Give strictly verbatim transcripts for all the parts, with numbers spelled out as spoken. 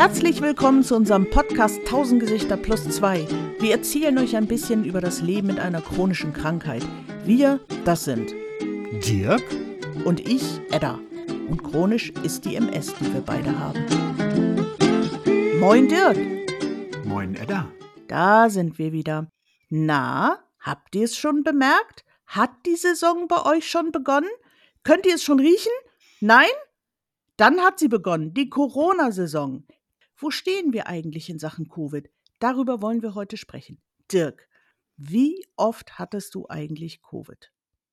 Herzlich willkommen zu unserem Podcast tausend Gesichter plus zwei. Wir erzählen euch ein bisschen über das Leben mit einer chronischen Krankheit. Wir, das sind Dirk und ich, Edda. Und chronisch ist die M S, die wir beide haben. Moin Dirk. Moin Edda. Da sind wir wieder. Na, habt ihr es schon bemerkt? Hat die Saison bei euch schon begonnen? Könnt ihr es schon riechen? Nein? Dann hat sie begonnen, die Corona-Saison. Wo stehen wir eigentlich in Sachen Covid? Darüber wollen wir heute sprechen. Dirk, wie oft hattest du eigentlich Covid?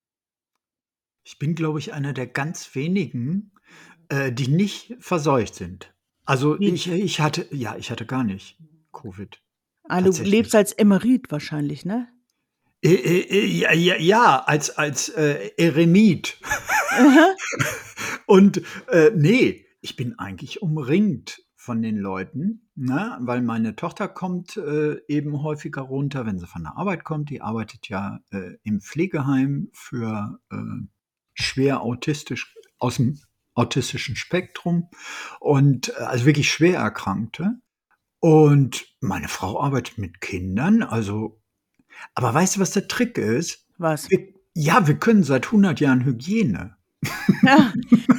Ich bin, glaube ich, einer der ganz wenigen, äh, die nicht verseucht sind. Also Wie? ich, ich hatte, ja, ich hatte gar nicht Covid. Ah, du Tatsächlich. lebst als Emerit wahrscheinlich, ne? Äh, äh, äh, ja, ja, ja, als, als äh, Eremit. Aha. Und äh, nee, ich bin eigentlich umringt von den Leuten, ne? Weil meine Tochter kommt äh, eben häufiger runter, wenn sie von der Arbeit kommt. Die arbeitet ja äh, im Pflegeheim für äh, schwer autistisch, aus dem autistischen Spektrum und äh, also wirklich schwer Erkrankte. Und meine Frau arbeitet mit Kindern, also, aber weißt du, was der Trick ist? Was? Wir, ja, wir können seit hundert Jahren Hygiene. Ja,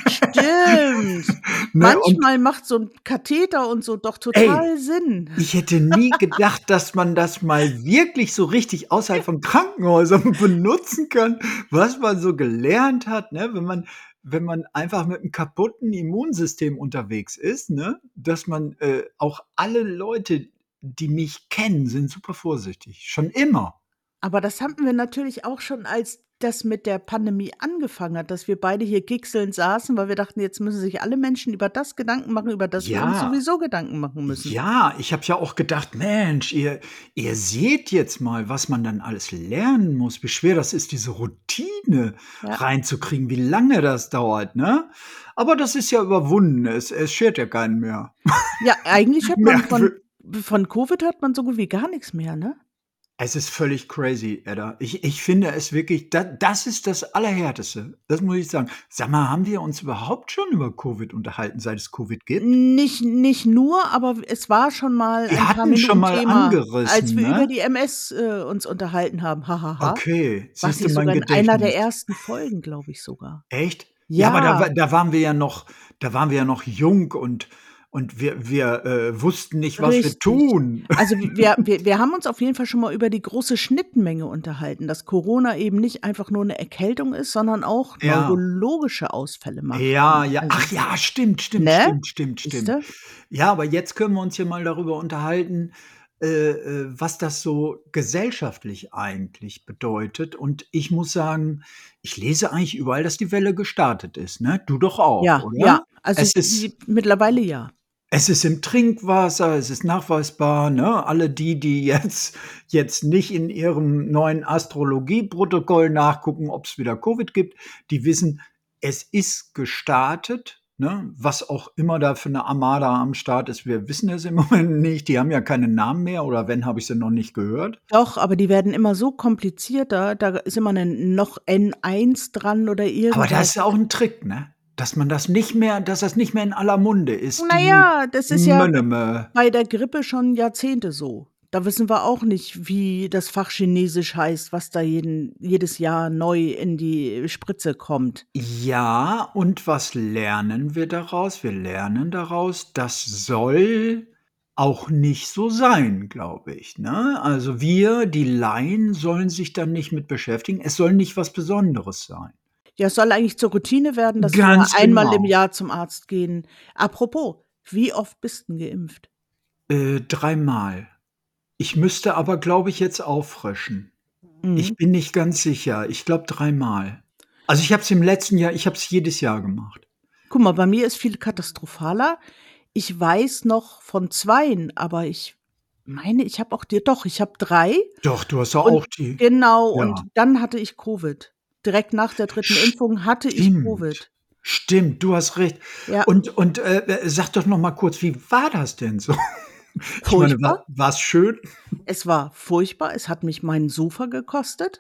stimmt. Ne? Und Manchmal macht so ein Katheter und so doch ey, total Sinn. ich hätte nie gedacht, dass man das mal wirklich so richtig außerhalb von Krankenhäusern benutzen kann, was man so gelernt hat, ne? Wenn man, wenn man einfach mit einem kaputten Immunsystem unterwegs ist, ne? Dass man äh, auch alle Leute, die mich kennen, sind super vorsichtig. Schon immer. Aber das hatten wir natürlich auch schon, als das mit der Pandemie angefangen hat, dass wir beide hier gigselnd saßen, weil wir dachten, jetzt müssen sich alle Menschen über das Gedanken machen, über das wir uns Ja, sowieso Gedanken machen müssen. ja, ich habe ja auch gedacht, Mensch, ihr, ihr seht jetzt mal, was man dann alles lernen muss, wie schwer das ist, diese Routine Ja. reinzukriegen, wie lange das dauert, ne? Aber das ist ja überwunden, es, es schert ja keinen mehr. Ja, eigentlich hört man von, Merkwür- von Covid hört man so gut wie gar nichts mehr, ne? Es ist völlig crazy, Edda. Ich, ich finde es wirklich, da, das ist das Allerhärteste. Das muss ich sagen. Sag mal, haben wir uns überhaupt schon über Covid unterhalten, seit es Covid gibt? Nicht, nicht nur, aber es war schon mal Wir ein paar hatten schon Minuten mal Thema, als angerissen, wir über ne? die M S äh, uns unterhalten haben. Hahaha. Okay, War siehst sie du mein sogar in einer der Gedächtnis. ersten Folgen, glaube ich sogar. Echt? Ja, aber da, Ja, wa- da waren wir ja noch, da waren wir ja noch jung und, und wir, wir äh, wussten nicht, was wir richtig. tun. Also wir, wir, wir haben uns auf jeden Fall schon mal über die große Schnittmenge unterhalten, dass Corona eben nicht einfach nur eine Erkältung ist, sondern auch Ja, neurologische Ausfälle macht. ja, ja. Also, Ach ja, stimmt, stimmt, ne? stimmt, stimmt, stimmt. Siehste? Ja, aber jetzt können wir uns hier mal darüber unterhalten, äh, äh, was das so gesellschaftlich eigentlich bedeutet. Und ich muss sagen, ich lese eigentlich überall, dass die Welle gestartet ist, ne? Du doch auch, Ja, ja. oder? Also Es ich, ist, die, mittlerweile ja. Es ist im Trinkwasser, es ist nachweisbar, ne? Alle die, die jetzt jetzt nicht in ihrem neuen Astrologieprotokoll nachgucken, ob es wieder Covid gibt, die wissen, es ist gestartet, ne? Was auch immer da für eine Armada am Start ist, wir wissen es im Moment nicht. Die haben ja keinen Namen mehr oder wenn, habe ich sie noch nicht gehört. Doch, aber die werden immer so komplizierter, da ist immer 'nen noch N eins dran oder Aber das irgendwas. ist ja auch ein Trick, ne? Dass man das nicht mehr dass das nicht mehr in aller Munde ist, Na die ja, das ist ja Möneme. bei der Grippe schon Jahrzehnte so. Da wissen wir auch nicht, wie das Fach Chinesisch heißt, was da jeden jedes Jahr neu in die Spritze kommt. Ja, und was lernen wir daraus? Wir lernen daraus, das soll auch nicht so sein, glaube ich, ne? Also wir, die Laien, sollen sich dann nicht mit beschäftigen. Es soll nicht was Besonderes sein. Ja, es soll eigentlich zur Routine werden, dass wir Ganz einmal im genau. Jahr zum Arzt gehen. Apropos, wie oft bist 'n geimpft? Äh, dreimal. Ich müsste aber, glaube ich, jetzt auffrischen. Ich Mhm. bin nicht ganz sicher. Ich glaube dreimal. Also ich habe es im letzten Jahr ich habe es jedes Jahr gemacht. Guck mal, bei mir ist viel katastrophaler. Ich weiß noch von zweien, aber ich meine, ich habe auch dir doch, ich habe drei Doch, du hast ja und auch die genau, und ja. dann hatte ich Covid. Direkt nach der dritten Impfung hatte ich Stimmt, Covid. stimmt, du hast recht. Ja, Und und, äh, äh, sag doch noch mal kurz, wie war das denn so? Ich meine, furchtbar. war war's schön? Es war furchtbar. Es hat mich mein Sofa gekostet.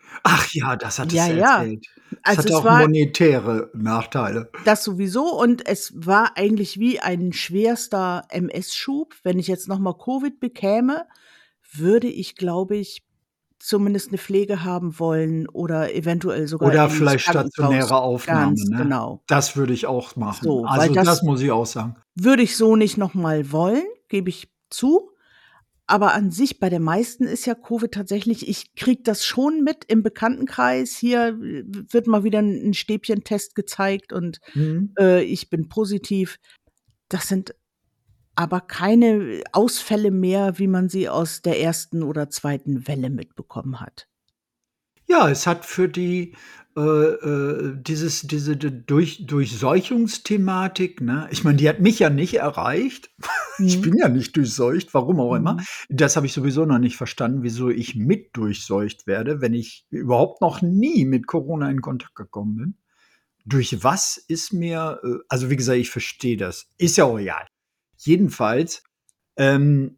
Ach ja, das hattest Ja, du ja. erzählt. Es Also, hatte es auch war monetäre Nachteile. das sowieso und es war eigentlich wie ein schwerster M S-Schub. Wenn ich jetzt noch mal Covid bekäme, würde ich, glaube ich, zumindest 'ne Pflege haben wollen oder eventuell sogar Oder ins vielleicht Krankenhaus. stationäre Aufnahme, Ganz ne? genau. Das würde ich auch machen. So, weil Also, das das muss ich auch sagen. würde ich so nicht noch mal wollen, gebe ich zu. Aber an sich bei den meisten ist ja Covid tatsächlich ich kriege das schon mit im Bekanntenkreis. Hier w wird mal wieder 'n 'n Stäbchentest gezeigt und, Mhm. äh, ich bin positiv. Das sind aber keine Ausfälle mehr, wie man sie aus der ersten oder zweiten Welle mitbekommen hat. Ja, es hat für die, äh, äh dieses diese d Durch Durchseuchungsthematik, ne? Ich meine, die hat mich ja nicht erreicht. Ich Mhm. bin ja nicht durchseucht, warum auch immer. Mhm. Das habe ich sowieso noch nicht verstanden, wieso ich mit durchseucht werde, wenn ich überhaupt noch nie mit Corona in Kontakt gekommen bin. Durch was ist mir äh, also, wie gesagt, ich verstehe das. Ist ja auch egal. Jedenfalls, ähm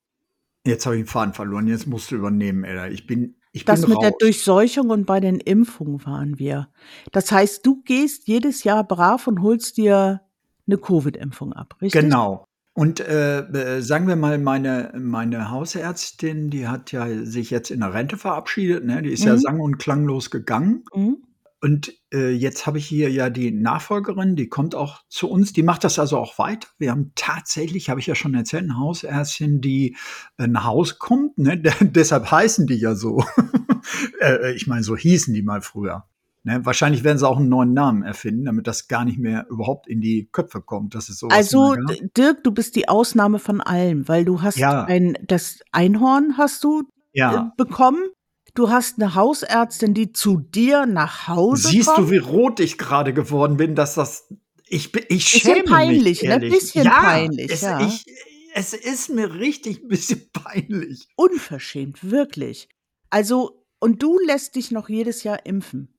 jetzt habe ich 'n Faden verloren. Jetzt musst du übernehmen, Ella. Ich bin ich bin Das mit der raus. Durchseuchung und bei den Impfungen waren wir. Das heißt, du gehst jedes Jahr brav und holst dir 'ne Covid-Impfung ab, richtig? Genau. Und, äh, äh, sagen wir mal, meine meine Hausärztin, die hat ja sich jetzt in der Rente verabschiedet, ne? Die ist ja Mhm. sang und klanglos gegangen. Mhm. Und, äh, jetzt habe ich hier ja die Nachfolgerin, die kommt auch zu uns, die macht das also auch weiter. Wir haben tatsächlich, habe ich ja schon erzählt, 'ne Hausärztin, die, äh, nach Hause kommt, ne? De deshalb heißen die ja so. Äh, äh, ich meine, so hießen die mal früher, ne? Wahrscheinlich werden sie auch 'n neuen Namen erfinden, damit das gar nicht mehr überhaupt in die Köpfe kommt, dass es so was mal Also, gab. D Dirk, du bist die Ausnahme von allem, weil du hast Ja. ein das Einhorn hast du, äh, Ja. bekommen. Du hast 'ne Hausärztin, die zu dir nach Hause Siehst du, kommt. wie rot ich grade geworden bin, dass das ich bi ich Bisschen schäme mich, peinlich, ne? ehrlich. Bisschen Ja, peinlich, es ja. ich es ist mir richtig 'n bisschen peinlich. Unverschämt, wirklich. Also und du lässt dich noch jedes Jahr impfen?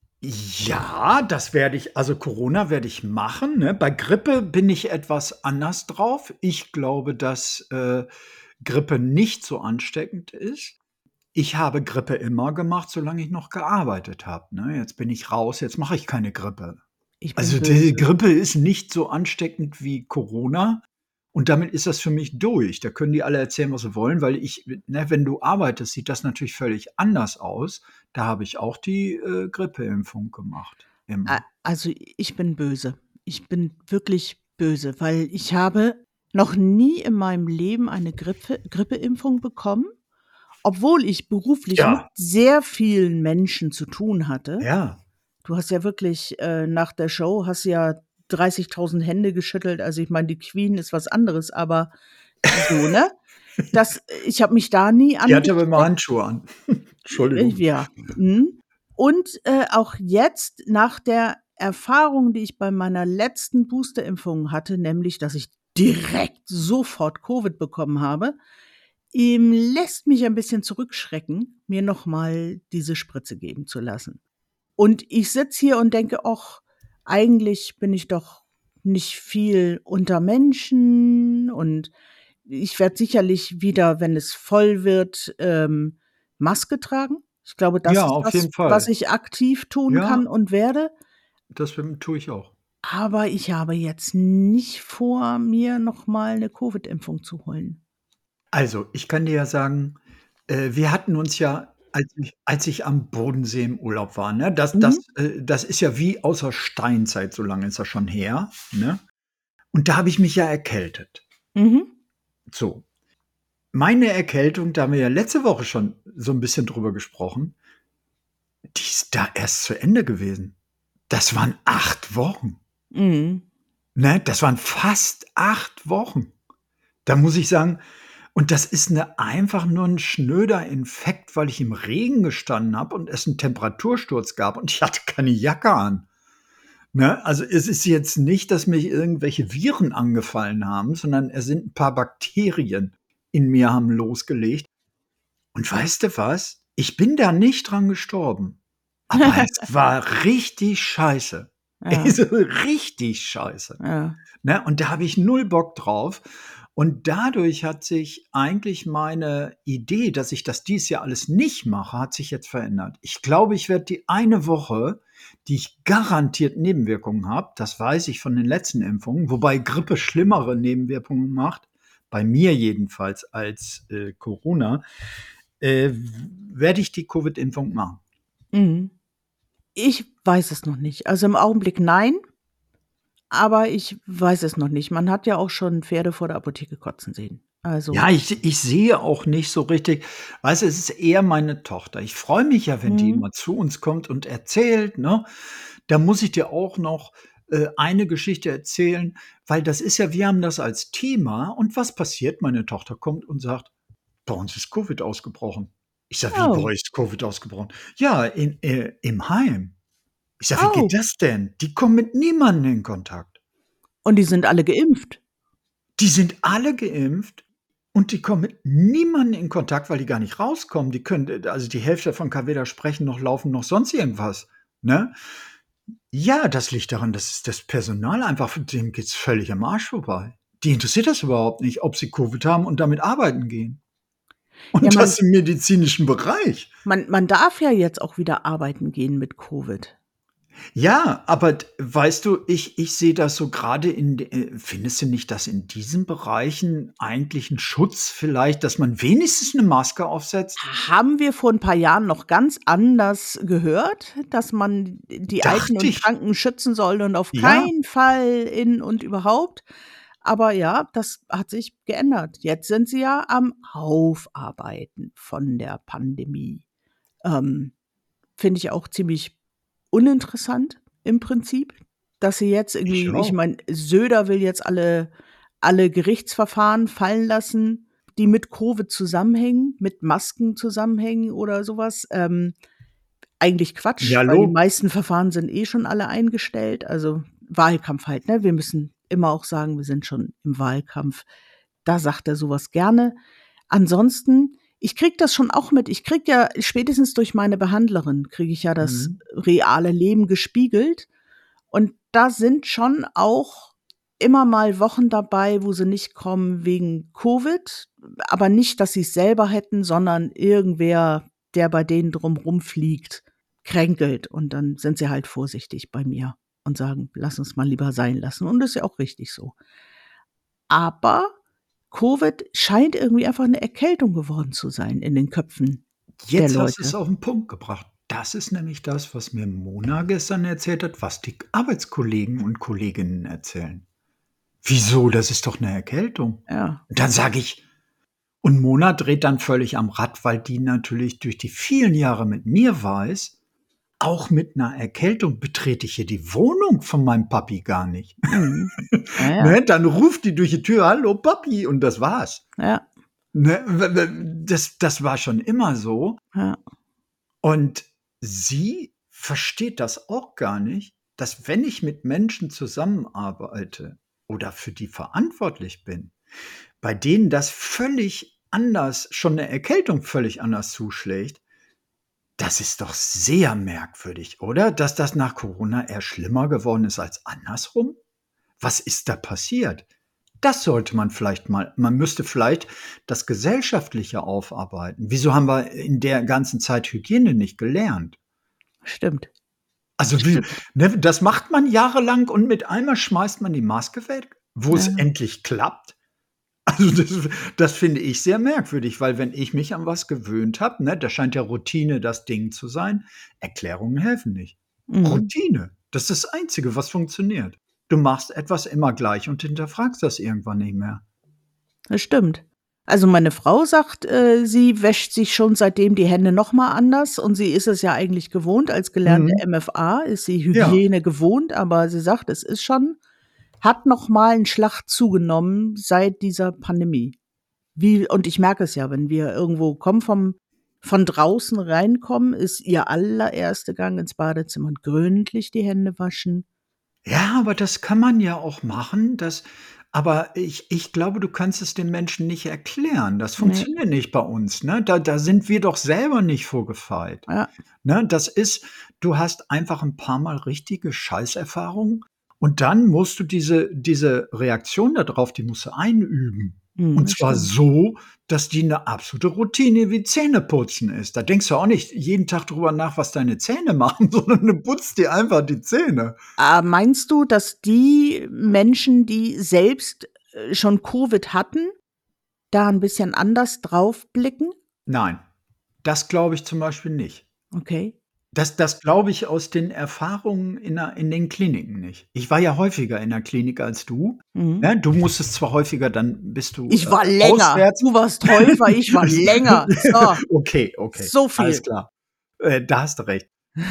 Ja, das werde ich also, Corona werde ich machen, ne? Bei Grippe bin ich etwas anders drauf. Ich glaube, dass, äh, Grippe nicht so ansteckend ist. Ich habe Grippe immer gemacht, solange ich noch gearbeitet habe, ne? Jetzt bin ich raus, jetzt mache ich keine Grippe. Ich bin Also, die böse. Grippe ist nicht so ansteckend wie Corona und damit ist das für mich durch. Da können die alle erzählen, was sie wollen, weil ich ne, wenn du arbeitest, sieht das natürlich völlig anders aus. Da habe ich auch die, äh, Grippeimpfung gemacht, A immer. also, ich bin böse. Ich bin wirklich böse, weil ich habe noch nie in meinem Leben eine Grippe Grippeimpfung bekommen, obwohl ich beruflich mit Ja. sehr vielen Menschen zu tun hatte. Ja. Du hast ja wirklich, äh nach der Show hast du ja dreißigtausend Hände geschüttelt. Also, ich meine, die Queen ist was anderes, aber so, ne? Das ich habe mich da nie Die hatte aber immer angesteckt. Handschuhe an. Äh, Entschuldigung. ja, mhm. Und, äh, auch jetzt nach der Erfahrung, die ich bei meiner letzten Boosterimpfung hatte, nämlich, dass ich direkt sofort Covid bekommen habe, ähm, lässt mich ein bisschen zurückschrecken, mir noch mal diese Spritze geben zu lassen. Und ich sitze hier und denke: „Och, eigentlich bin ich doch nicht viel unter Menschen und ich werde sicherlich wieder, wenn es voll wird, ähm, Maske tragen.“ Ich glaube, das Ja, ist auf was, jeden was Fall. ich aktiv tun Ja. kann und werde. Das, ähm, tue ich auch. Aber ich habe jetzt nicht vor, mir noch mal 'ne Covid-Impfung zu holen. Also, ich kann dir ja sagen, äh, wir hatten uns ja, als ich als ich am Bodensee im Urlaub war, ne? Das das, Mhm. äh das ist ja wie aus der Steinzeit, so lange ist das schon her, ne? Und da habe ich mich ja erkältet. Mhm. So. Meine Erkältung, da haben wir ja letzte Woche schon so 'n bisschen drüber gesprochen die ist da erst zu Ende gewesen. Das waren acht Wochen. Mhm. Ne, das waren fast acht Wochen. Da muss ich sagen und das ist 'ne einfach nur 'n schnöder Infekt, weil ich im Regen gestanden habe und es 'n Temperatursturz gab und ich hatte keine Jacke an, ne? Also, es ist jetzt nicht, dass mich irgendwelche Viren angefallen haben, sondern es sind 'n paar Bakterien in mir haben losgelegt. Und weißt du was? Ich bin da nicht dran gestorben, aber es war richtig scheiße. Ja. Also, richtig scheiße, Ja. ne? Und da habe ich null Bock drauf. Und dadurch hat sich eigentlich meine Idee, dass ich das dies Jahr alles nicht mache, hat sich jetzt verändert. Ich glaube, ich werde die eine Woche, die ich garantiert Nebenwirkungen habe, das weiß ich von den letzten Impfungen, wobei Grippe schlimmere Nebenwirkungen macht, bei mir jedenfalls als äh, Corona, äh, werde ich die Covid-Impfung machen. Mhm. Ich weiß es noch nicht. Also im Augenblick nein, aber ich weiß es noch nicht. Man hat ja auch schon Pferde vor der Apotheke kotzen sehen. Also, Ja, ich, ich sehe auch nicht so richtig, weißt du, es ist eher meine Tochter. Ich freue mich ja, wenn die mhm. immer zu uns kommt und erzählt, ne? Da muss ich dir auch noch äh, eine Geschichte erzählen, weil das ist ja, wir haben das als Thema und was passiert? Meine Tochter kommt und sagt, bei uns ist Covid ausgebrochen. Ich sage, wie bei Oh, euch ist Covid ausgebrochen? Ja, in, äh, im Heim. Ich sage, wie geht oh. das denn? Die kommen mit niemandem in Kontakt. Und die sind alle geimpft. Die sind alle geimpft und die kommen mit niemandem in Kontakt, weil die gar nicht rauskommen. Die können, also die Hälfte davon kann weder sprechen noch laufen noch sonst irgendwas. Ne? Ja, das liegt daran, dass das Personal einfach, dem geht's völlig am Arsch vorbei. Die interessiert das überhaupt nicht, ob sie Covid haben und damit arbeiten gehen. Ja, Und man das im medizinischen Bereich. man man darf ja jetzt auch wieder arbeiten gehen mit Covid. Ja, aber d weißt du, ich ich sehe das so gerade in de äh, findest du nicht, dass in diesen Bereichen eigentlich 'n Schutz vielleicht, dass man wenigstens 'ne Maske aufsetzt? Haben wir vor 'n paar Jahren noch ganz anders gehört, dass man die Alten Dachte und ich. Kranken schützen soll und auf Ja, keinen Fall in und überhaupt. Aber ja, das hat sich geändert. Jetzt sind sie ja am Aufarbeiten von der Pandemie. Ähm, Finde ich auch ziemlich uninteressant im Prinzip, dass sie jetzt ich irgendwie ich auch. meine, Söder will jetzt alle alle Gerichtsverfahren fallen lassen, die mit Covid zusammenhängen, mit Masken zusammenhängen oder so was. Ähm, eigentlich Quatsch, Ja, weil die log meisten Verfahren sind eh schon alle eingestellt. Also, Wahlkampf halt, ne? Wir müssen immer auch sagen, wir sind schon im Wahlkampf. Da sagt er so was gerne. Ansonsten, ich kriege das schon auch mit. Ich kriege ja spätestens durch meine Behandlerin kriege ich ja das Mhm. reale Leben gespiegelt. Und da sind schon auch immer mal Wochen dabei, wo sie nicht kommen wegen Covid, aber nicht, dass sie's selber hätten, sondern irgendwer, der bei denen drum rumfliegt, kränkelt. Und dann sind sie halt vorsichtig bei mir und sagen: „Lass uns mal lieber sein lassen." Und das ist ja auch richtig so. Aber Covid scheint irgendwie einfach 'ne Erkältung geworden zu sein in den Köpfen der Jetzt hast du's Leute. auf 'n Punkt gebracht. Das ist nämlich das, was mir Mona gestern erzählt hat, was die Arbeitskollegen und Kolleginnen erzählen. „Wieso? Das ist doch 'ne Erkältung.“ Ja, Und dann sage ich und Mona dreht dann völlig am Rad, weil die natürlich durch die vielen Jahre mit mir weiß, auch mit 'ner Erkältung betrete ich hier die Wohnung von meinem Papi gar nicht. mhm. Ja, ja, Ne, dann ruft die durch die Tür: „Hallo Papi“ und das war's. ja, Ne, w w das das war schon immer so ja. und sie versteht das auch gar nicht, dass wenn ich mit Menschen zusammenarbeite oder für die verantwortlich bin, bei denen das völlig anders schon 'ne Erkältung völlig anders zuschlägt. Das ist doch sehr merkwürdig, oder? Dass das nach Corona eher schlimmer geworden ist als andersrum? Was ist da passiert? Das sollte man vielleicht mal man müsste vielleicht das Gesellschaftliche aufarbeiten. Wieso haben wir in der ganzen Zeit Hygiene nicht gelernt? Stimmt, Also, wie stimmt. ne, das macht man jahrelang und mit einmal schmeißt man die Maske weg, wo es Ja, endlich klappt. Also, das das finde ich sehr merkwürdig, weil wenn ich mich an was gewöhnt habe, ne, das scheint ja Routine das Ding zu sein, Erklärungen helfen nicht. mhm, Routine, das ist das Einzige, was funktioniert. Du machst etwas immer gleich und hinterfragst das irgendwann nicht mehr. das stimmt. Also, meine Frau sagt, äh, sie wäscht sich schon seitdem die Hände noch mal anders und sie ist es ja eigentlich gewohnt. Als gelernte Mhm. M F A ist sie Ja. Hygiene gewohnt, aber sie sagt, es ist schon hat noch mal 'n Schlag zugenommen seit dieser Pandemie. Wie und ich merke es ja, wenn wir irgendwo kommen vom von draußen reinkommen, ist ihr allererster Gang ins Badezimmer und gründlich die Hände waschen. Ja, aber das kann man ja auch machen, das aber ich ich glaube, du kannst es den Menschen nicht erklären. Das Ne, funktioniert nicht bei uns, ne? Da da sind wir doch selber nicht vor gefeit. ja, Ne, das ist du hast einfach 'n paarmal richtige Scheißerfahrungen und dann musst du diese diese Reaktion da drauf, die musst du einüben. Mhm, Und das zwar stimmt. so, dass die 'ne absolute Routine wie Zähneputzen ist. Da denkst du auch nicht jeden Tag drüber nach, was deine Zähne machen, sondern du putzt dir einfach die Zähne. Ah, meinst du, dass die Menschen, die selbst, äh, schon Covid hatten, da 'n bisschen anders drauf blicken? Nein, das glaube ich zum Beispiel nicht. Okay. Das das glaube ich aus den Erfahrungen in der in den Kliniken nicht. Ich war ja häufiger in der Klinik als du, Mhm. ne? Du musstest zwar häufiger, dann bist du, Ich äh, war länger. auswärts. Du warst Häufer, ich war länger. So, Okay, okay, so alles viel. klar. Äh, da hast du recht.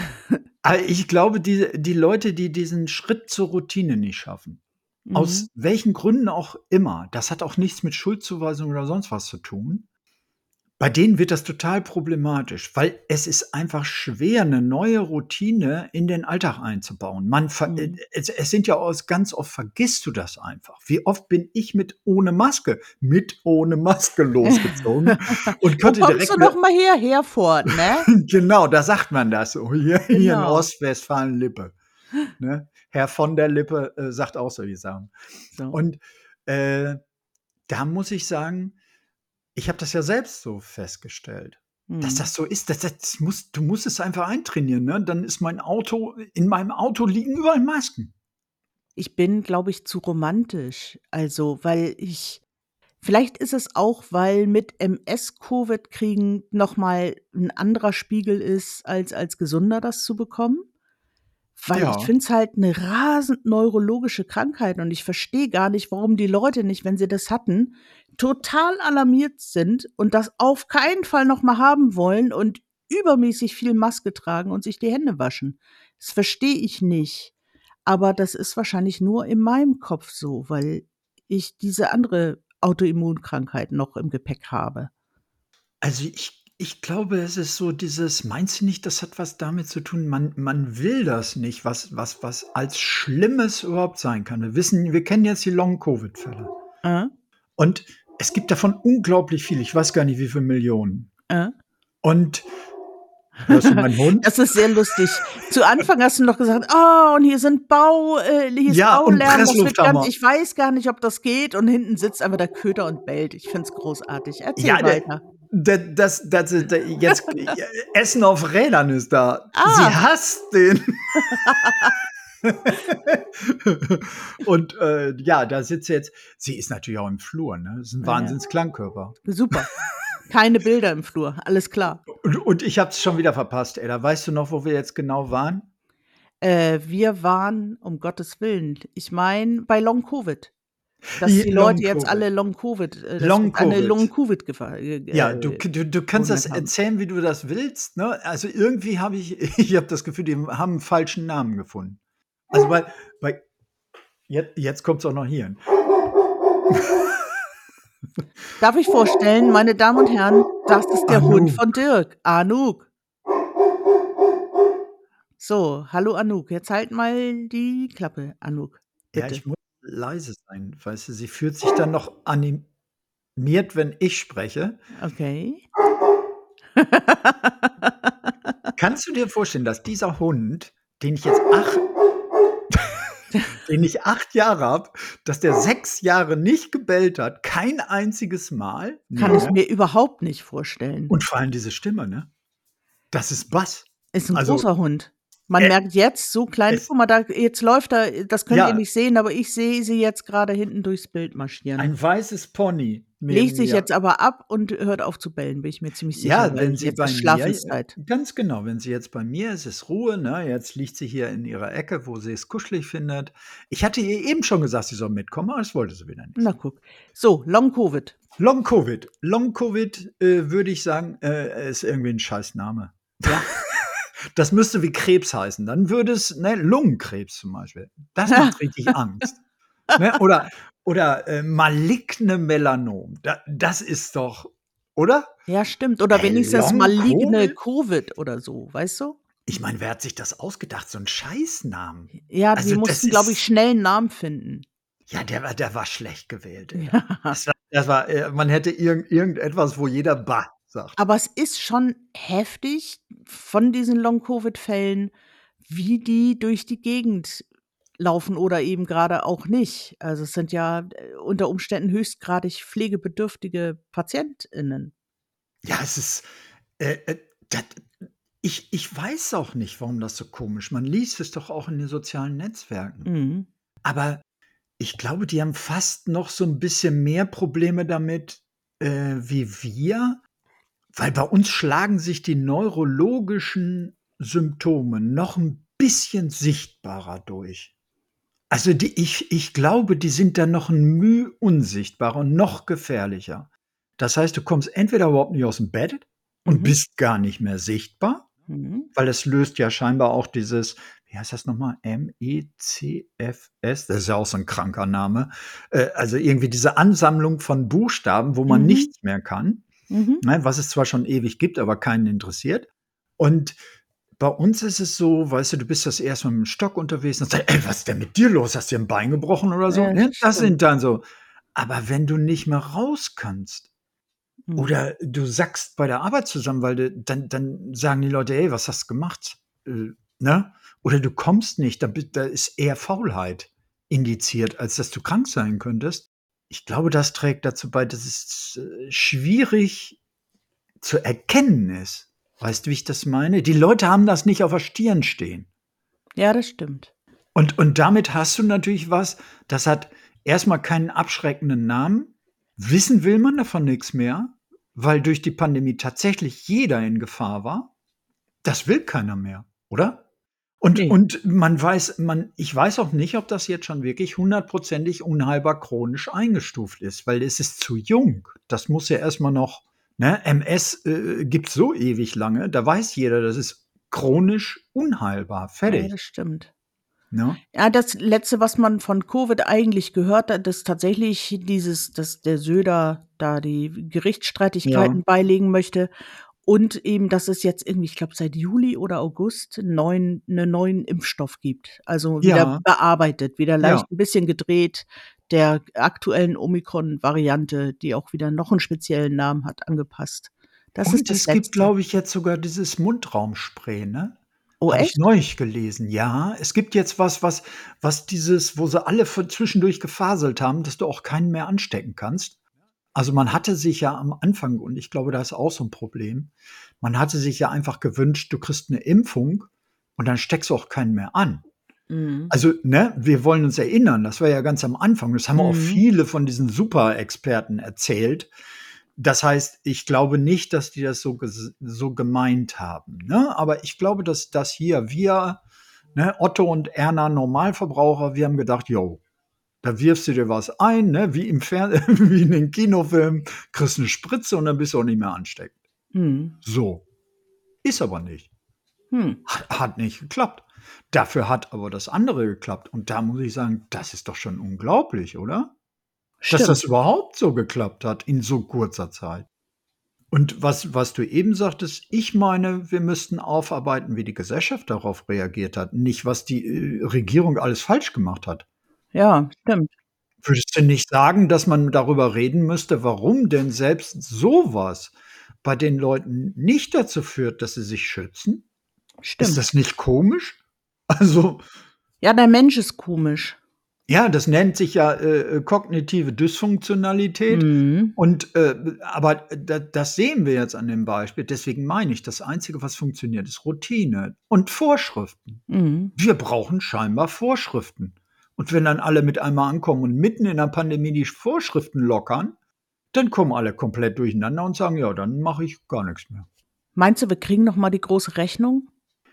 Aber ich glaube, die die Leute, die diesen Schritt zur Routine nicht schaffen, Mhm. aus welchen Gründen auch immer, das hat auch nichts mit Schuldzuweisung oder sonst was zu tun. Bei denen wird das total problematisch, weil es ist einfach schwer, 'ne neue Routine in den Alltag einzubauen. Man ver äh, Mhm. es es sind ja aus ganz oft vergisst du das einfach. Wie oft bin ich mit ohne Maske mit ohne Maske losgezogen und Wo konnte kommst direkt du wieder noch mal her? Herford, ne? genau, da sagt man das so hier hier in Genau. Ostwestfalen-Lippe, ne? Herr von der Lippe, äh, sagt auch solche Sachen. So. Und, äh, da muss ich sagen, ich habe das ja selbst so festgestellt, dass Mhm. das so ist. Das das muss du musst es einfach eintrainieren, ne? Dann ist mein Auto in meinem Auto liegen überall Masken. Ich bin, glaube ich, zu romantisch. Also, weil ich vielleicht ist es auch, weil mit M S-Covid kriegen noch mal 'n anderer Spiegel ist, als als Gesunder das zu bekommen. Weil ich Ja. finde es halt 'ne rasend neurologische Krankheit und ich verstehe gar nicht, warum die Leute nicht, wenn sie das hatten, total alarmiert sind und das auf keinen Fall noch mal haben wollen und übermäßig viel Maske tragen und sich die Hände waschen. Das verstehe ich nicht. Aber das ist wahrscheinlich nur in meinem Kopf so, weil ich diese andere Autoimmunkrankheit noch im Gepäck habe. Also, ich ich glaube, es ist so dieses meinst du nicht, das hat was damit zu tun, man man will das nicht, was was was als Schlimmes überhaupt sein kann. Wir wissen wir kennen jetzt die Long-Covid-Fälle. Äh. Und es gibt davon unglaublich viele. Ich weiß gar nicht, wie viel Millionen. Äh. Und hörst du meinen Hund? Das ist sehr lustig. Zu Anfang hast du noch gesagt: „Oh, und hier sind Bau äh, hier ist Ja, und Baulärm, das wird ganz Presslufthammer. ich weiß gar nicht, ob das geht.“ Und hinten sitzt einfach der Köter und bellt. Ich finde es großartig. Erzähl Ja, de weiter. de das das d jetzt Essen auf Rädern ist da. Sie Ah. hasst den. Und, äh, ja, da sitzt sie jetzt sie ist natürlich auch im Flur, ne? Ist 'n Ja, ja. Wahnsinns-Klangkörper. Super. Keine Bilder im Flur, alles klar. Und und ich habe es schon wieder verpasst, ey. Da weißt du noch, wo wir jetzt genau waren? Äh, wir waren um Gottes Willen, ich meine bei Long-Covid, dass J die Leute jetzt Long-Covid. alle Long-Covid äh, dass jetzt alle Long-Covid. Long-Covid gefa äh, Ja, du äh, k du du kannst das verursacht haben. erzählen, wie du das willst, ne? Also, irgendwie habe ich ich habe das Gefühl, die haben 'n falschen Namen gefunden. Also, bei bei jet jetzt kommt's auch noch hierhin. Darf ich vorstellen, meine Damen und Herren, das ist der Hund Anouk. von Dirk, Anouk. So, hallo Anouk, jetzt halt mal die Klappe, Anouk, Ja, bitte. ich muss leise sein, weißt du? Sie fühlt sich dann noch animiert, wenn ich spreche. Okay. Kannst du dir vorstellen, dass dieser Hund, den ich jetzt ach den ich acht Jahre habe, dass der sechs Jahre nicht gebellt hat, kein einziges Mal? Kann Ne, ich ne? mir überhaupt nicht vorstellen. Und vor allem diese Stimme, ne? Das ist Bass. Ist 'n Also, großer Hund. Man äh merkt jetzt so klein es guck mal, da jetzt läuft er das könnt ihr Ja. nicht sehen, aber ich sehe sie jetzt grade hinten durchs Bild marschieren. Ein weißes Pony Legt neben sich mir. jetzt aber ab und hört auf zu bellen, bin ich mir ziemlich sicher, Ja, weil wenn sie jetzt ist bei mir Schlafenszeit. ganz genau, wenn sie jetzt bei mir ist, ist Ruhe, ne? Jetzt liegt sie hier in ihrer Ecke, wo sie's kuschelig findet. Ich hatte ihr eben schon gesagt, sie soll mitkommen, aber das wollte sie wieder nicht. Na guck. So, Long-Covid. Long-Covid. Long-Covid, äh, würde ich sagen, äh, ist irgendwie 'n scheiß Name. Ja. Das müsste wie Krebs heißen. Dann würde es ne, Lungenkrebs zum Beispiel. Das macht richtig Angst, ne? Oder oder, äh, maligne Melanom. Da das ist doch oder? Ja, stimmt. Oder Ey, wenigstens maligne Long-Covid? Covid oder so, weißt du? Ich meine, wer hat sich das ausgedacht, so 'n Scheißnamen? Ja, die Also, das mussten, glaube ich, ist schnell 'n Namen finden. Ja, der war der war schlecht gewählt, ey. Ja. Das war das war äh, man hätte irgend irgendetwas, wo jeder „Bah“ sagt. Aber es ist schon heftig von diesen Long-Covid-Fällen, wie die durch die Gegend laufen oder eben gerade auch nicht. Also, es sind ja, äh, unter Umständen höchstgradig pflegebedürftige PatientInnen. Ja, es ist, äh, äh, dat ich ich weiß auch nicht, warum das so komisch man liest es doch auch in den sozialen Netzwerken. Mhm. Aber ich glaube, die haben fast noch so 'n bisschen mehr Probleme damit, äh, wie wir, weil bei uns schlagen sich die neurologischen Symptome noch 'n bisschen sichtbarer durch. Also, die ich ich glaube, die sind da noch 'n Müh unsichtbarer und noch gefährlicher. Das heißt, du kommst entweder überhaupt nicht aus'm Bett und Mhm. bist gar nicht mehr sichtbar, Mhm. weil es löst ja scheinbar auch dieses wie heißt das noch mal? M E C F S? Das ist ja auch so 'n kranker Name. Äh, also, irgendwie diese Ansammlung von Buchstaben, wo man Mhm. nichts mehr kann, Mhm. ne, was es zwar schon ewig gibt, aber keinen interessiert. Und bei uns ist es so, weißt du, du bist das erste Mal mit'm Stock unterwegs und sagst: „Ey, was ist denn mit dir los? Hast dir 'n Bein gebrochen oder so?“ Ja, das Ne? Das stimmt. sind dann so aber wenn du nicht mehr raus kannst Mhm. oder du sackst bei der Arbeit zusammen, weil du dann dann sagen die Leute: „Ey, was hast gemacht?“ Äh, ne? Oder du kommst nicht, da bi da ist eher Faulheit indiziert, als dass du krank sein könntest. Ich glaube, das trägt dazu bei, dass es, äh, schwierig zu erkennen ist. Weißt du, wie ich das meine? Die Leute haben das nicht auf der Stirn stehen. Ja, das stimmt. Und und damit hast du natürlich was, das hat erst mal keinen abschreckenden Namen. Wissen will man davon nix mehr, weil durch die Pandemie tatsächlich jeder in Gefahr war. Das will keiner mehr, oder? Und Ne. und man weiß man ich weiß auch nicht, ob das jetzt schon wirklich hundertprozentig unheilbar chronisch eingestuft ist, weil es ist zu jung. Das muss ja erst mal noch ne, MS, äh, gibt's so ewig lange. Da weiß jeder, das ist chronisch unheilbar. Ja, Fertig. das stimmt. Ne? Ja, das Letzte, was man von Covid eigentlich gehört hat, ist tatsächlich dieses dass der Söder da die Ja. Gerichtsstreitigkeiten beilegen möchte und eben, dass es jetzt irgendwie, ich glaube, seit Juli oder August 'n neuen 'nen neuen Impfstoff gibt. Also, wieder Ja. bearbeitet, wieder Ja. leicht 'n bisschen gedreht, der aktuellen Omikron-Variante, die auch wieder noch 'n speziellen Namen hat, angepasst. Das ist Und das es gibt, Letzte. glaube ich, jetzt sogar dieses Mundraumspray, ne? Oh, Habe ich echt? neulich gelesen. Ja, es gibt jetzt was, was was dieses wo sie alle v zwischendurch gefaselt haben, dass du auch keinen mehr anstecken kannst. Also, man hatte sich ja am Anfang und ich glaube, da ist auch so 'n Problem man hatte sich ja einfach gewünscht, du kriegst 'ne Impfung und dann steckst du auch keinen mehr an. Mhm. Also, ne, wir wollen uns erinnern, das war ja ganz am Anfang. Das haben auch Mhm. viele von diesen Superexperten erzählt. Das heißt, ich glaube nicht, dass die das so ges so gemeint haben, ne? Aber ich glaube, dass dass hier wir, ne, Otto und Erna Normalverbraucher, wir haben gedacht: „Jo, da wirfst du dir was ein, ne, wie im Fern wie in den Kinofilmen, kriegst 'ne Spritze und dann bist du auch nicht mehr ansteckend.“ Mhm. So. Ist aber nicht. Hm. Ha hat nicht geklappt. Dafür hat aber das andere geklappt. Und da muss ich sagen, das ist doch schon unglaublich, oder? Dass das Stimmt. überhaupt so geklappt hat in so kurzer Zeit. Und was was du eben sagtest, ich meine, wir müssten aufarbeiten, wie die Gesellschaft darauf reagiert hat, nicht was die, äh, Regierung alles falsch gemacht hat. Ja, stimmt. Würdest du nicht sagen, dass man darüber reden müsste, warum denn selbst so was bei den Leuten nicht dazu führt, dass sie sich schützen? Ist Stimmt. das nicht komisch? Also Ja, der Mensch ist komisch. Ja, das nennt sich ja, äh, äh, kognitive Dysfunktionalität Mhm. und, äh, aber da das sehen wir jetzt an dem Beispiel. Deswegen meine ich, das Einzige, was funktioniert, ist Routine und Vorschriften. Mhm. Wir brauchen scheinbar Vorschriften. Und wenn dann alle mit einmal ankommen und mitten in der Pandemie die Vorschriften lockern, dann kommen alle komplett durcheinander und sagen: „Ja, dann mache ich gar nix mehr.“ Meinst du, wir kriegen noch mal die große Rechnung?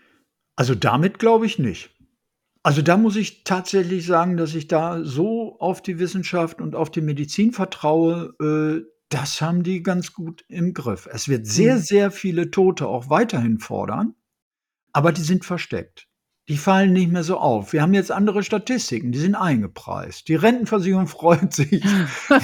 Also, damit glaube ich nicht. Also, da muss ich tatsächlich sagen, dass ich da so auf die Wissenschaft und auf die Medizin vertraue, äh, das haben die ganz gut im Griff. Es wird sehr, Mhm. sehr viele Tote auch weiterhin fordern, aber die sind versteckt. Die fallen nicht mehr so auf. Wir haben jetzt andere Statistiken, die sind eingepreist. Die Rentenversicherung freut sich.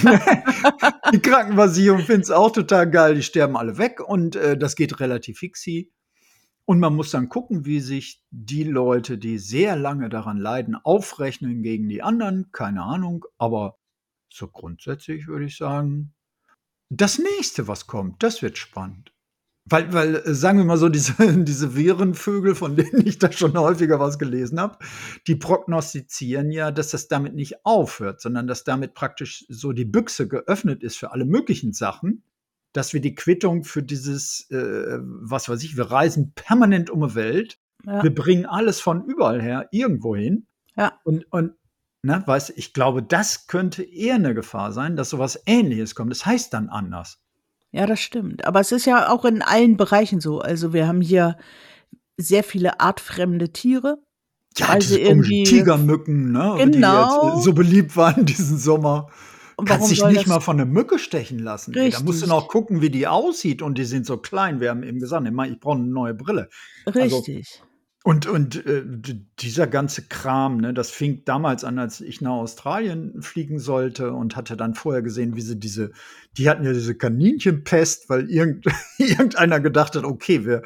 Die Krankenversicherung findet's auch total geil, die sterben alle weg und, äh, das geht relativ fixi. Und man muss dann gucken, wie sich die Leute, die sehr lange daran leiden, aufrechnen gegen die anderen, keine Ahnung. Aber so grundsätzlich würde ich sagen das Nächste, was kommt, das wird spannend. Weil weil, äh, sagen wir mal so, diese diese Virenvögel, von denen ich da schon häufiger was gelesen habe, die prognostizieren ja, dass das damit nicht aufhört, sondern dass damit praktisch so die Büchse geöffnet ist für alle möglichen Sachen, dass wir die Quittung für dieses, äh, was weiß ich, wir reisen permanent um die Welt, Ja, wir bringen alles von überall her irgendwo hin ja. und und ne, weißt du, ich glaube, das könnte eher 'ne Gefahr sein, dass so was Ähnliches kommt. Das heißt dann anders. Ja, das stimmt. Aber es ist ja auch in allen Bereichen so. Also, wir haben hier sehr viele artfremde Tiere, Ja, weil diese sie komischen irgendwie f Tigermücken, ne, die jetzt genau. so beliebt waren diesen Sommer. Und Kannst warum dich soll nicht das mal von 'ne Mücke stechen lassen, ey. Da musst du richtig, noch gucken, wie die aussieht und die sind so klein. Wir haben eben gesagt, ich meine, ich brauche 'ne neue Brille. Also richtig. und und, äh, d dieser ganze Kram, ne, das fing damals an, als ich nach Australien fliegen sollte und hatte dann vorher gesehen, wie sie diese die hatten ja diese Kaninchenpest, weil irgend irgendeiner gedacht hat: „Okay, wir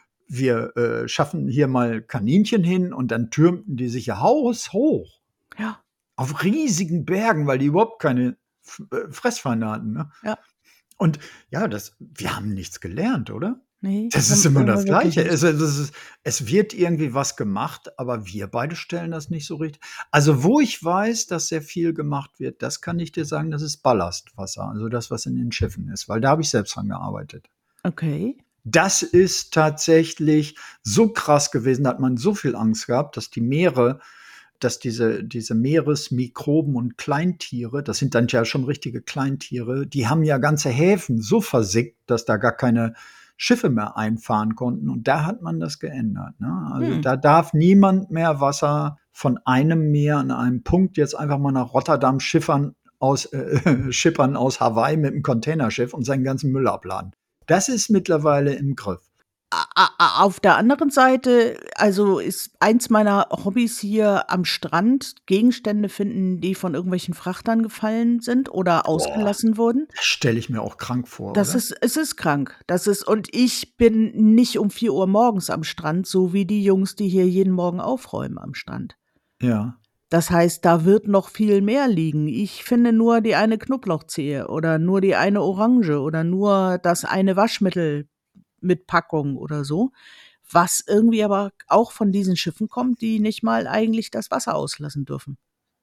wir, äh, schaffen hier mal Kaninchen hin“, und dann türmten die sich ja haushoch Ja, auf riesigen Bergen, weil die überhaupt keine F äh, Fressfeinde hatten, ne? ja. Und ja, das wir haben nichts gelernt, oder? Ne, Das ist haben immer haben das wir wirklich Gleiche. nicht. Es es ist es wird irgendwie was gemacht, aber wir beide stellen das nicht so richtig. Also, wo ich weiß, dass sehr viel gemacht wird, das kann ich dir sagen, das ist Ballastwasser, also das, was in den Schiffen ist, weil da habe ich selbst dran gearbeitet. Okay. Das ist tatsächlich so krass gewesen, da hat man so viel Angst gehabt, dass die Meere dass diese diese Meeresmikroben und Kleintiere, das sind dann ja schon richtige Kleintiere, die haben ja ganze Häfen so versickt, dass da gar keine Schiffe mehr einfahren konnten, und da hat man das geändert, ne? Also, Hm. da darf niemand mehr Wasser von einem Meer an einem Punkt jetzt einfach mal nach Rotterdam schiffern aus äh, schippern aus Hawaii mit 'm Containerschiff und seinen ganzen Müll abladen. Das ist mittlerweile im Griff. A a a auf der anderen Seite, also, ist eins meiner Hobbys hier am Strand Gegenstände finden, die von irgendwelchen Frachtern gefallen sind oder Boah, ausgelassen wurden. das stelle ich mir auch krank vor, Das oder? ist es ist krank. Das ist und ich bin nicht um vier Uhr morgens am Strand, so wie die Jungs, die hier jeden Morgen aufräumen am Strand. Ja. Das heißt, da wird noch viel mehr liegen. Ich finde nur die eine Knoblauchzehe oder nur die eine Orange oder nur das eine Waschmittel mit Packung oder so, was irgendwie aber auch von diesen Schiffen kommt, die nicht mal eigentlich das Wasser auslassen dürfen.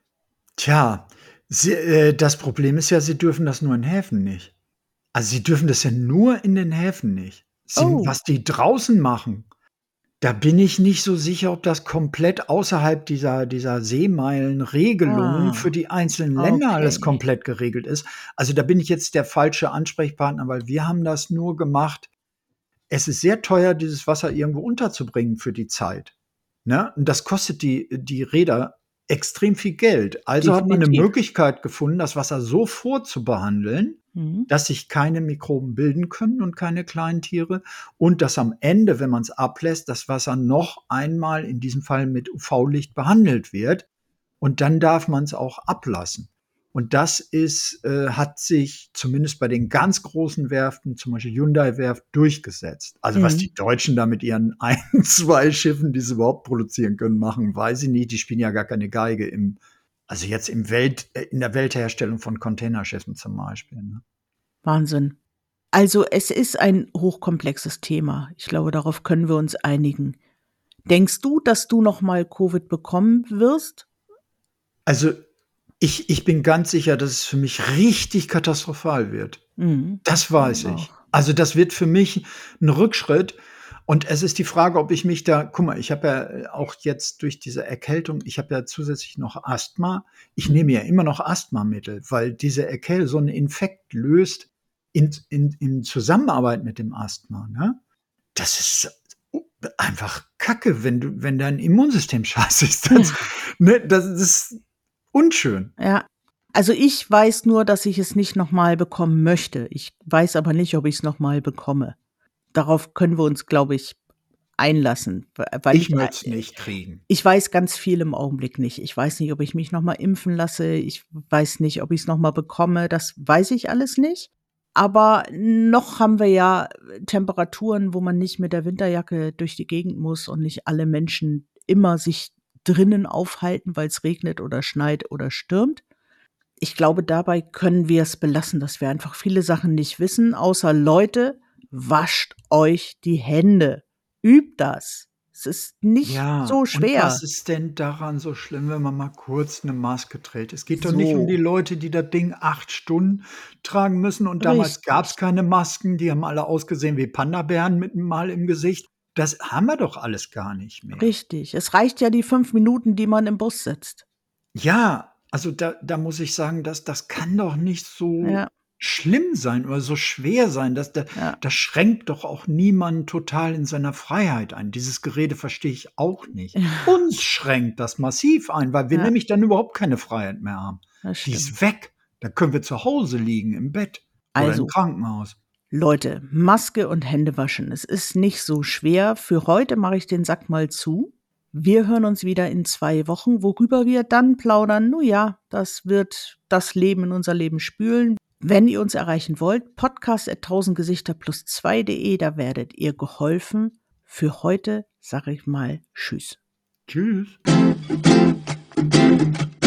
Tja, sie äh, das Problem ist ja, sie dürfen das nur in Häfen nicht. Also, sie dürfen das ja nur in den Häfen nicht. Sie Oh, was die draußen machen, da bin ich nicht so sicher, ob das komplett außerhalb dieser dieser Seemeilenregelungen ah, für die einzelnen Länder alles okay. komplett geregelt ist. Also, da bin ich jetzt der falsche Ansprechpartner, weil wir haben das nur gemacht. Es ist sehr teuer, dieses Wasser irgendwo unterzubringen für die Zeit, ne? Und das kostet die die Reeder extrem viel Geld. Also hat man 'ne Definitiv. Möglichkeit gefunden, das Wasser so vorzubehandeln, Mhm. dass sich keine Mikroben bilden können und keine kleinen Tiere, und dass am Ende, wenn man's ablässt, das Wasser noch einmal, in diesem Fall mit U V-Licht behandelt wird, und dann darf man's auch ablassen. Und das ist äh, hat sich zumindest bei den ganz großen Werften, zum Beispiel Hyundai-Werft, durchgesetzt. Also, was Mhm. die Deutschen da mit ihren ein, zwei Schiffen, die sie überhaupt produzieren können, machen, weiß ich nicht. Die spielen ja gar keine Geige im also, jetzt im Welt äh, in der Weltherstellung von Containerschiffen zum Beispiel, ne? Wahnsinn. Also, es ist ein hochkomplexes Thema. Ich glaube, darauf können wir uns einigen. Denkst du, dass du noch mal Covid bekommen wirst? Also, ich ich bin ganz sicher, dass es für mich richtig katastrophal wird. Mhm. Das Glaube weiß ich ich. auch. Also, das wird für mich 'n Rückschritt, und es ist die Frage, ob ich mich da guck mal, ich habe ja, äh, auch jetzt durch diese Erkältung ich habe ja zusätzlich noch Asthma. Ich Mhm. nehme ja immer noch Asthmamittel, weil diese Erkäl so 'n Infekt löst in in in Zusammenarbeit mit dem Asthma, ne? Das ist u einfach Kacke, wenn du wenn dein Immunsystem scheiße ist. Das Ja. ne, das ist unschön. Ja. Also, ich weiß nur, dass ich es nicht noch mal bekommen möchte. Ich weiß aber nicht, ob ich's noch mal bekomme. Darauf können wir uns, glaube ich, einlassen, w weil Ich ich möchte es äh, nicht kriegen. ich weiß ganz viel im Augenblick nicht. Ich weiß nicht, ob ich mich noch mal impfen lasse. Ich weiß nicht, ob ich's noch mal bekomme. Das weiß ich alles nicht. Aber noch haben wir ja Temperaturen, wo man nicht mit der Winterjacke durch die Gegend muss und nicht alle Menschen immer sich drinnen aufhalten, weil's regnet oder schneit oder stürmt. Ich glaube, dabei können wir es belassen, dass wir einfach viele Sachen nicht wissen, außer Leute wascht euch die Hände. Übt das. Es ist nicht Ja, so und schwer. was ist denn daran so schlimm, wenn man mal kurz 'ne Maske trägt? Es geht doch nicht um So. die Leute, die das Ding acht Stunden tragen müssen und damals gab's Richtig. keine Masken, die haben alle ausgesehen wie Panda-Bären mit 'nem Mal im Gesicht. Das haben wir doch alles gar nicht mehr. Richtig. Es reicht ja die fünf Minuten, die man im Bus sitzt. Ja, also da da muss ich sagen, das das kann doch nicht so Ja. schlimm sein oder so schwer sein. Das da Ja. das schränkt doch auch niemanden total in seiner Freiheit ein. Dieses Gerede verstehe ich auch nicht. Uns schränkt das massiv ein, weil wir Ja. nämlich dann überhaupt keine Freiheit mehr haben. Das Die stimmt. ist weg. Da können wir zu Hause liegen im Bett oder im Also Krankenhaus. Leute, Maske und Hände waschen. Es ist nicht so schwer. Für heute mache ich den Sack mal zu. Wir hören uns wieder in zwei Wochen, worüber wir dann plaudern. Nu ja, das wird das Leben in unser Leben spülen. Wenn ihr uns erreichen wollt, podcast at tausendgesichter plus zwei punkt de, da werdet ihr geholfen. Für heute sage ich mal Tschüss. Tschüss.